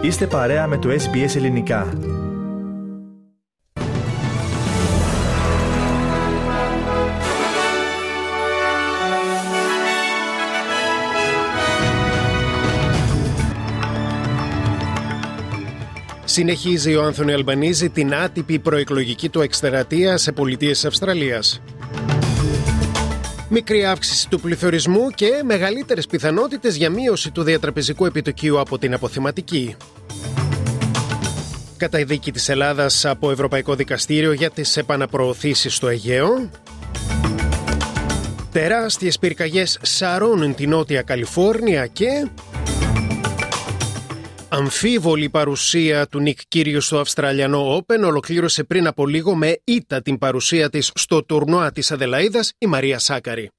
Είστε παρέα με το SBS Ελληνικά. Συνεχίζει ο Άνθονι Αλμπανίζη την άτυπη προεκλογική του εκστρατεία σε πολιτείες της Αυστραλίας. Μικρή αύξηση του πληθωρισμού και μεγαλύτερες πιθανότητες για μείωση του διατραπεζικού επιτοκίου από την αποθεματική. Καταδίκη της Ελλάδας από Ευρωπαϊκό Δικαστήριο για τις επαναπροωθήσεις στο Αιγαίο. Τεράστιες πυρκαγιές σαρώνουν τη Νότια Καλιφόρνια και αμφίβολη παρουσία του Νικ Κύριου στο Αυστραλιανό Open. Ολοκλήρωσε πριν από λίγο με ήττα την παρουσία της στο τουρνουά της Αδελαΐδας η Μαρία Σάκαρη.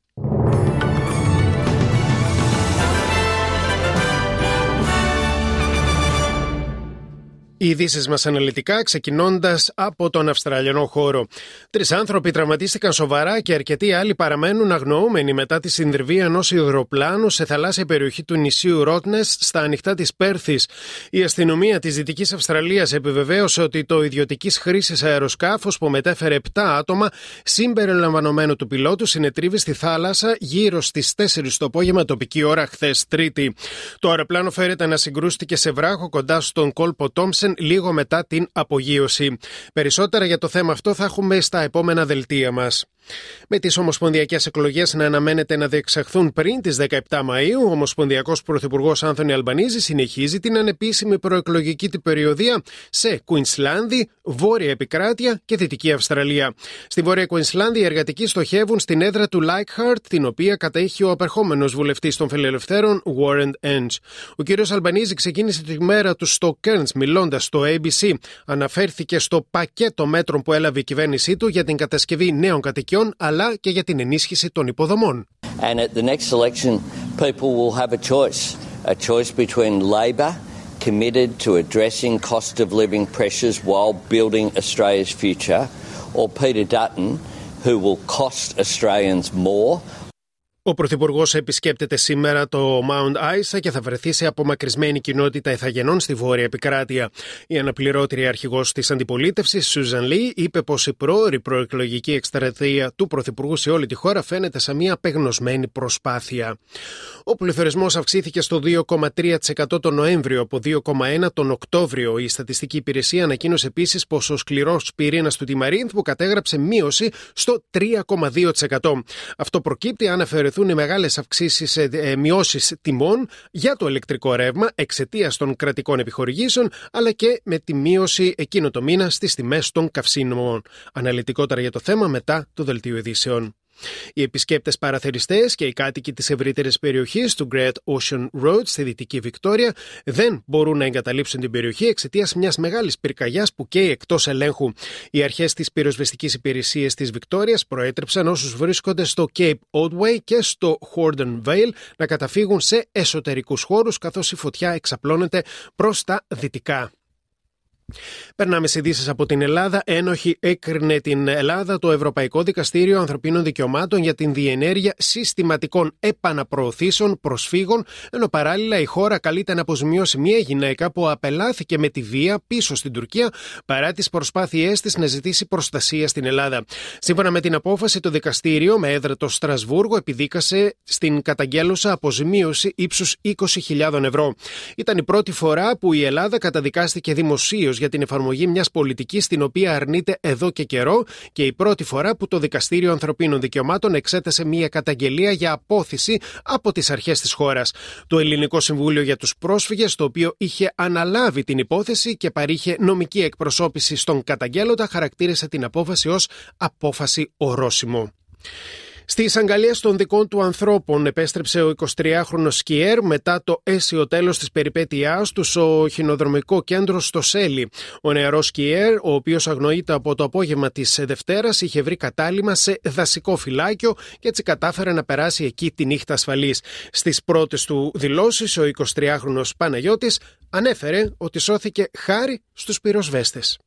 Οι ειδήσεις μας αναλυτικά, ξεκινώντας από τον Αυστραλιανό χώρο. 3 άνθρωποι τραυματίστηκαν σοβαρά και αρκετοί άλλοι παραμένουν αγνοούμενοι μετά τη συνδρυβή ενός υδροπλάνου σε θαλάσσια περιοχή του νησιού Ρότνες στα ανοιχτά της Πέρθης. Η αστυνομία της Δυτικής Αυστραλίας επιβεβαίωσε ότι το ιδιωτικής χρήσης αεροσκάφος που μετέφερε 7 άτομα, συμπεριλαμβανομένου του πιλότου, συνετρίβη στη θάλασσα γύρω στις 4 το απόγευμα τοπική ώρα χθες Τρίτη. Το αεροπλάνο φέρεται να συγκρούστηκε σε βράχο κοντά στον κόλπο Τόμψεν λίγο μετά την απογείωση. Περισσότερα για το θέμα αυτό θα έχουμε στα επόμενα δελτία μας. Με τις ομοσπονδιακές εκλογές να αναμένεται να διεξαχθούν πριν τις 17 Μαΐου, ο Ομοσπονδιακός Πρωθυπουργός Άνθονι Αλμπανίζη συνεχίζει την ανεπίσημη προεκλογική του περιοδεία σε Κουινσλάνδη, Βόρεια Επικράτεια και Δυτική Αυστραλία. Στη Βόρεια Κουινσλάνδη οι εργατικοί στοχεύουν στην έδρα του Leichhardt, την οποία κατέχει ο απερχόμενος βουλευτής των Φιλελευθέρων, Warren Entsch. Ο κ. Αλμπανίζη ξεκίνησε τη μέρα του στο Cairns μιλώντας στο ABC. Αναφέρθηκε στο πακέτο μέτρων που έλαβε η κυβέρνησή του για την κατασκευή νέων κατοικιών αλλά και για την ενίσχυση των υποδομών. And at the next election, people will have a choice between Labor, committed to addressing cost of living pressures while building Australia's future, or Peter Dutton, who will cost Australians more. Ο Πρωθυπουργός επισκέπτεται σήμερα το Mount Isa και θα βρεθεί σε απομακρυσμένη κοινότητα ηθαγενών στη Βόρεια Επικράτεια. Η αναπληρώτρια αρχηγός της αντιπολίτευσης, Σούζαν Λί, είπε πως η πρόωρη προεκλογική εκστρατεία του Πρωθυπουργού σε όλη τη χώρα φαίνεται σαν μια απεγνωσμένη προσπάθεια. Ο πληθωρισμός αυξήθηκε στο 2,3% τον Νοέμβριο από 2,1% τον Οκτώβριο. Η Στατιστική Υπηρεσία ανακοίνωσε επίσης πως ο σκληρός πυρήνας του Τιμαρίνθου κατέγραψε μείωση στο 3,2%. Αυτό προκύπτει αν αφαιρεθούν οι μεγάλες μειώσεις τιμών για το ηλεκτρικό ρεύμα εξαιτίας των κρατικών επιχορηγήσεων, αλλά και με τη μείωση εκείνο το μήνα στις τιμές των καυσίμων. Αναλυτικότερα για το θέμα μετά το δελτίο ειδήσεων. Οι επισκέπτες παραθεριστές και οι κάτοικοι της ευρύτερης περιοχής του Great Ocean Road στη Δυτική Βικτόρια δεν μπορούν να εγκαταλείψουν την περιοχή εξαιτίας μιας μεγάλης πυρκαγιάς που καίει εκτός ελέγχου. Οι αρχές της πυροσβεστικής υπηρεσίας της Βικτόριας προέτρεψαν όσους βρίσκονται στο Cape Otway και στο Hordern Vale να καταφύγουν σε εσωτερικούς χώρους, καθώς η φωτιά εξαπλώνεται προς τα δυτικά. Περνάμε σε ειδήσεις από την Ελλάδα. Ένοχη έκρινε την Ελλάδα το Ευρωπαϊκό Δικαστήριο Ανθρωπίνων Δικαιωμάτων για την διενέργεια συστηματικών επαναπροωθήσεων προσφύγων, ενώ παράλληλα η χώρα καλείται να αποζημιώσει μια γυναίκα που απελάθηκε με τη βία πίσω στην Τουρκία παρά τις προσπάθειές της να ζητήσει προστασία στην Ελλάδα. Σύμφωνα με την απόφαση, το δικαστήριο με έδρα το Στρασβούργο επιδίκασε στην καταγγέλουσα αποζημίωση ύψους 20.000 ευρώ. Ήταν η πρώτη φορά που η Ελλάδα καταδικάστηκε δημοσίως για την εφαρμογή μιας πολιτικής την οποία αρνείται εδώ και καιρό και η πρώτη φορά που το Δικαστήριο Ανθρωπίνων Δικαιωμάτων εξέτασε μια καταγγελία για απόθυση από τις αρχές της χώρας. Το Ελληνικό Συμβούλιο για τους Πρόσφυγες, το οποίο είχε αναλάβει την υπόθεση και παρήχε νομική εκπροσώπηση στον καταγγέλλοντα, χαρακτήρισε την απόφαση ως απόφαση ορόσημο. Στις αγκαλιές των δικών του ανθρώπων επέστρεψε ο 23χρονος σκιέρ μετά το αίσιο τέλος της περιπέτειάς του στο χινοδρομικό κέντρο στο Σέλι. Ο νεαρός σκιέρ, ο οποίος αγνοείται από το απόγευμα της Δευτέρας, είχε βρει κατάλημα σε δασικό φυλάκιο και έτσι κατάφερε να περάσει εκεί τη νύχτα ασφαλής. Στις πρώτες του δηλώσεις, ο 23χρονος Παναγιώτης ανέφερε ότι σώθηκε χάρη στους πυροσβέστες.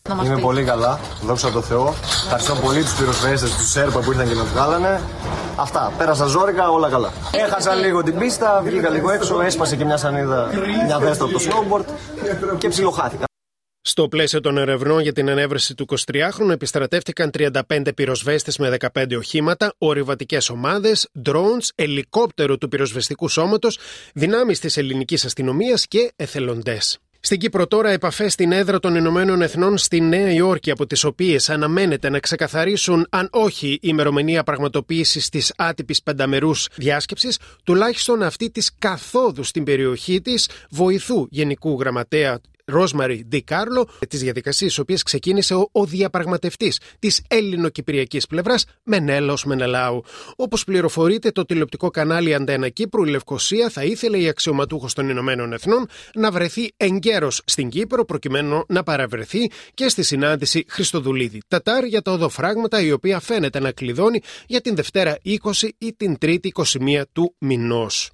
Είμαι πολύ καλά, δόξα τω Θεώ. Ευχαριστώ πολύ τους πυροσβέστες, τους Σέρπα που ήρθαν και με βγάλανε. Αυτά, πέρασα ζόρικα, όλα καλά. Έχασα λίγο την πίστα, βγήκα λίγο έξω, έσπασε και μια σανίδα, μια βέστα από το snowboard και ψιλοχάθηκα. Στο πλαίσιο των ερευνών για την ανέβρεση του 23χρονου επιστρατεύτηκαν 35 πυροσβέστες με 15 οχήματα, ορειβατικές ομάδες, drones, ελικόπτερο του πυροσβεστικού σώματος, δυνάμεις της ελληνικής αστυνομίας και εθελοντές. Στην Κύπρο τώρα επαφές στην έδρα των Ηνωμένων Εθνών στη Νέα Υόρκη, από τις οποίες αναμένεται να ξεκαθαρίσουν αν όχι η ημερομηνία πραγματοποίησης της άτυπης πενταμερούς διάσκεψης, τουλάχιστον αυτή της καθόδου στην περιοχή της βοηθού Γενικού Γραμματέα Ρόσμαρι Ντι Κάρλο, τις διαδικασίες τις οποίες ξεκίνησε ο διαπραγματευτής της ελληνοκυπριακής πλευράς Μενέλαος Μενελάου. Όπως πληροφορείται το τηλεοπτικό κανάλι Αντένα Κύπρου, η Λευκοσία θα ήθελε η αξιωματούχος των Ηνωμένων Εθνών να βρεθεί εγκαίρος στην Κύπρο προκειμένου να παραβρεθεί και στη συνάντηση Χριστοδουλίδη Τατάρ για τα οδοφράγματα, η οποία φαίνεται να κλειδώνει για την Δευτέρα 20 ή την Τρίτη 21 του μηνός.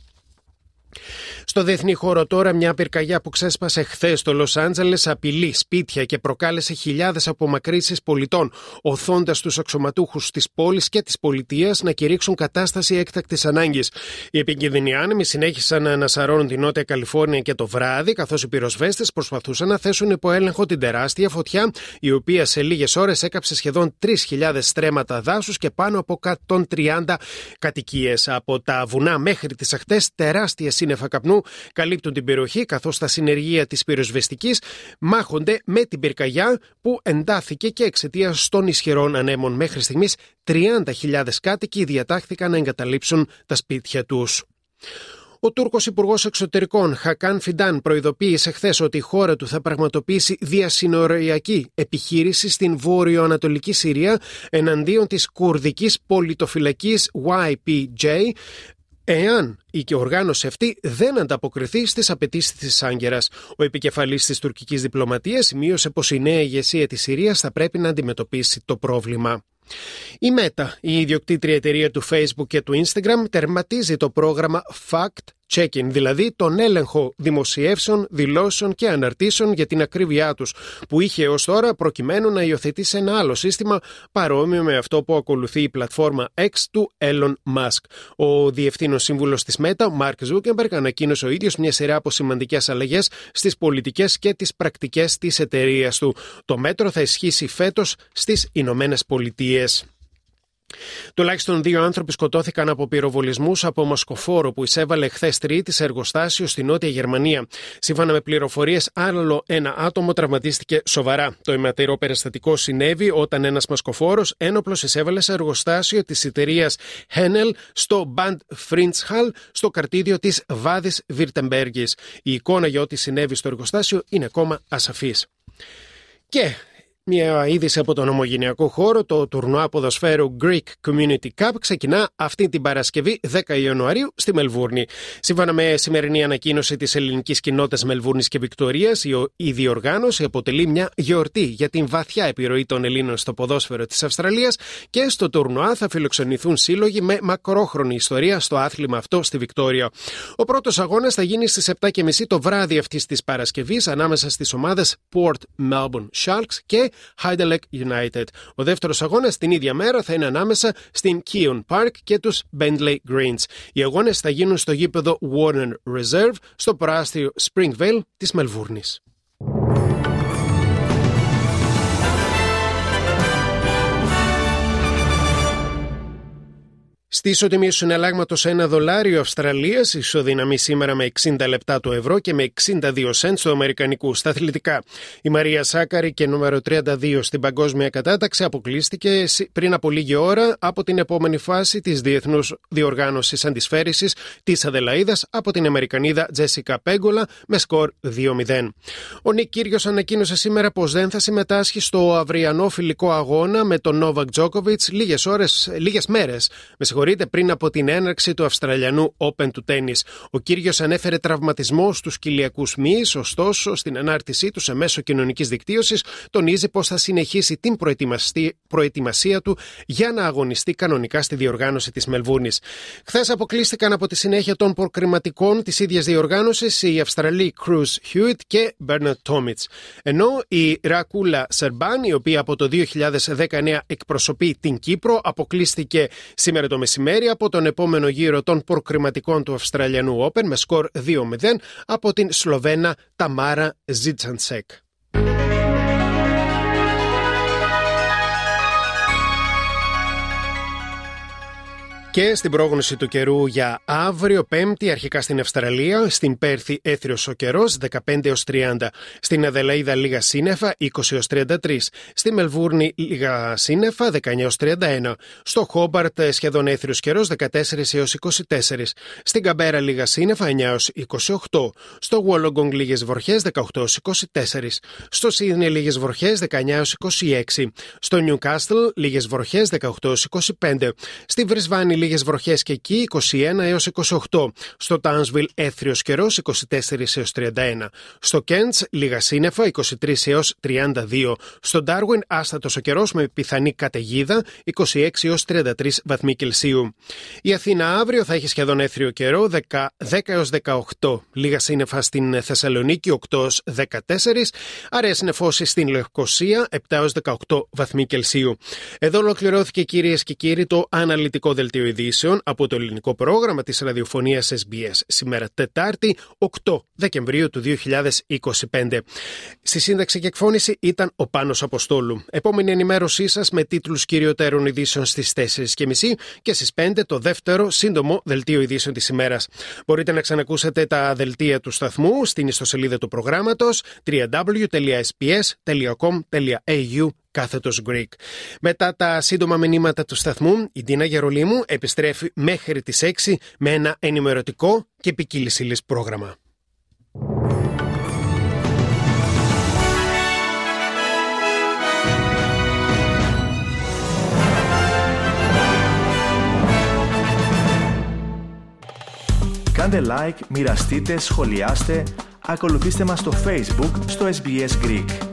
Στο διεθνή χώρο τώρα, μια πυρκαγιά που ξέσπασε χθες στο Λος Άντζελες απειλεί σπίτια και προκάλεσε χιλιάδες απομακρύνσεις πολιτών, οθώντας τους αξιωματούχους της πόλης και της πολιτείας να κηρύξουν κατάσταση έκτακτης ανάγκης. Οι επικίνδυνοι άνεμοι συνέχισαν να ανασαρώνουν την Νότια Καλιφόρνια και το βράδυ, καθώς οι πυροσβέστες προσπαθούσαν να θέσουν υπό έλεγχο την τεράστια φωτιά, η οποία σε λίγες ώρες έκαψε σχεδόν 3.000 στρέμματα δάσους και πάνω από 130 κατοικίες. Από τα βουνά μέχρι τις ακτές, τεράστια σύννεφα καπνού καλύπτουν την περιοχή, καθώς τα συνεργεία της πυροσβεστικής μάχονται με την πυρκαγιά που εντάθηκε και εξαιτίας των ισχυρών ανέμων. Μέχρι στιγμής 30.000 κάτοικοι διατάχθηκαν να εγκαταλείψουν τα σπίτια τους. Ο Τούρκος Υπουργός Εξωτερικών Χακάν Φιντάν προειδοποίησε χθες ότι η χώρα του θα πραγματοποιήσει διασυνοριακή επιχείρηση στην βόρειο-ανατολική Συρία εναντίον της κουρδικής πολιτοφυλακής YPJ, εάν η οργάνωση αυτή δεν ανταποκριθεί στις απαιτήσεις της Άγκερας. Ο επικεφαλής της τουρκικής διπλωματίας σημείωσε πως η νέα ηγεσία της Συρίας θα πρέπει να αντιμετωπίσει το πρόβλημα. Η Meta, η ιδιοκτήτρια εταιρεία του Facebook και του Instagram, τερματίζει το πρόγραμμα Fact-Checking, δηλαδή τον έλεγχο δημοσιεύσεων, δηλώσεων και αναρτήσεων για την ακρίβειά τους, που είχε έως τώρα προκειμένου να υιοθετήσει ένα άλλο σύστημα παρόμοιο με αυτό που ακολουθεί η πλατφόρμα X του Elon Musk. Ο διευθύνων σύμβουλος της Meta, Mark Zuckerberg, ανακοίνωσε ο ίδιος μια σειρά από σημαντικές αλλαγές στις πολιτικές και τις πρακτικές της εταιρείας του. Το μέτρο θα ισχύσει φέτος στις Ηνωμένες Πολιτείες. Τουλάχιστον 2 άνθρωποι σκοτώθηκαν από πυροβολισμούς από μασκοφόρο που εισέβαλε χθες Τρίτη σε εργοστάσιο στη Νότια Γερμανία. Σύμφωνα με πληροφορίες, άλλο ένα άτομο τραυματίστηκε σοβαρά. Το αιματηρό περιστατικό συνέβη όταν ένας μασκοφόρος ένοπλος εισέβαλε σε εργοστάσιο της εταιρείας Henel στο Bad Frindshall, στο καρτίδιο της Βάδης Βιρτεμπέργης. Η εικόνα για ό,τι συνέβη στο εργοστάσιο είναι ακόμα ασαφής. Και μια είδηση από τον ομογενειακό χώρο, το τουρνουά ποδοσφαίρου Greek Community Cup ξεκινά αυτή την Παρασκευή 10 Ιανουαρίου στη Μελβούρνη. Σύμφωνα με σημερινή ανακοίνωση της ελληνικής κοινότητας Μελβούρνης και Βικτορίας, η διοργάνωση αποτελεί μια γιορτή για την βαθιά επιρροή των Ελλήνων στο ποδόσφαιρο της Αυστραλίας και στο τουρνουά θα φιλοξενηθούν σύλλογοι με μακρόχρονη ιστορία στο άθλημα αυτό στη Βικτόρια. Ο πρώτος αγώνας θα γίνει στις 7:30 το βράδυ αυτής της Παρασκευής ανάμεσα στις ομάδες Port Melbourne Sharks και Heidelberg United. Ο δεύτερος αγώνας την ίδια μέρα θα είναι ανάμεσα στην Keon Park και τους Bentley Greens. Οι αγώνες θα γίνουν στο γήπεδο Warner Reserve στο προάστιο Springvale της Μελβούρνης. Στη ισοτιμία του συναλλάγματος $1 Αυστραλίας ισοδυναμεί σήμερα με 60 λεπτά το ευρώ και με 62 σεντ του αμερικανικού. Στα αθλητικά, η Μαρία Σάκαρη και νούμερο 32 στην παγκόσμια κατάταξη αποκλείστηκε πριν από λίγη ώρα από την επόμενη φάση της Διεθνούς Διοργάνωσης Αντισφαίρησης της Αδελαΐδας από την Αμερικανίδα Τζέσικα Πέγκολα με σκορ 2-0. Ο Νικ Κύριος ανακοίνωσε σήμερα πως δεν θα συμμετάσχει στο αυριανό φιλικό αγώνα με τον Νόβακ Τζόκοβιτς λίγες μέρες πριν από την έναρξη του Αυστραλιανού Open του τένις. Ο Κύριος ανέφερε τραυματισμό στους κοιλιακούς μυς, ωστόσο στην ανάρτησή του σε μέσο κοινωνικής δικτύωσης τονίζει πως θα συνεχίσει την προετοιμασία του για να αγωνιστεί κανονικά στη διοργάνωση της Μελβούρνης. Χθες αποκλείστηκαν από τη συνέχεια των προκριματικών της ίδιας διοργάνωσης οι Αυστραλοί Cruz Hewitt και Bernard Tomic. Ενώ η Ρακούλα Σερμπάν, η οποία από το 2019 εκπροσωπεί την Κύπρο, αποκλείστηκε σήμερα το μεσημέρι από τον επόμενο γύρο των προκριματικών του Αυστραλιανού Open με σκορ 2-0 από την Σλοβένα Ταμάρα Ζιτσανσέκ. Και στην πρόγνωση του καιρού για αύριο Πέμπτη, αρχικά στην Αυστραλία, στην Πέρθη έθριος ο καιρός 15-30, στην Αδελαΐδα λίγα σύννεφα 20-33, στη Μελβούρνη λίγα σύννεφα 19-31, στο Χόμπαρτ σχεδόν έθριος καιρός 14-24, στην Καμπέρα λίγα σύννεφα 9-28, στο Wollongong λίγες βροχές 18-24, στο Σίδνεϊ λίγες βροχές 19-26, στο Νιουκάστλ λίγες βροχές 18-25, στη Βρισβάνη λίγες βροχές και εκεί 21-28. Στο Τάουνσβιλ έθριος καιρός 24-31. Στο Κέντς λίγα σύννεφα 23-32. Στο Ντάρουιν άστατος ο καιρός με πιθανή καταιγίδα 26-33 βαθμοί Κελσίου. Η Αθήνα αύριο θα έχει σχεδόν έθριο καιρό 10-18. Λίγα σύννεφα στην Θεσσαλονίκη 8-14. Αραιές νεφώσεις στην Λευκοσία 7-18 βαθμοί Κελσίου. Εδώ ολοκληρώθηκε, κυρίες και κύριοι, το αναλυτικό δελτίο ειδήσεων από το ελληνικό πρόγραμμα της ραδιοφωνίας SBS. Σήμερα Τετάρτη 8 Δεκεμβρίου του 2025. Στη σύνταξη και εκφώνηση ήταν ο Πάνος Αποστόλου. Επόμενη ενημέρωσή σας με τίτλους κυριωτέρων ειδήσεων στις 4:30 και στις 5 το δεύτερο σύντομο δελτίο ειδήσεων της ημέρας. Μπορείτε να ξανακούσετε τα δελτία του σταθμού στην ιστοσελίδα του προγράμματος www.sbs.com.au/Greek. Μετά τα σύντομα μηνύματα του σταθμού, η Ντίνα Γερολίμου επιστρέφει μέχρι τις 6 με ένα ενημερωτικό και ποικίλης ύλης πρόγραμμα. Κάντε like, μοιραστείτε, σχολιάστε, ακολουθήστε μας στο Facebook στο SBS Greek.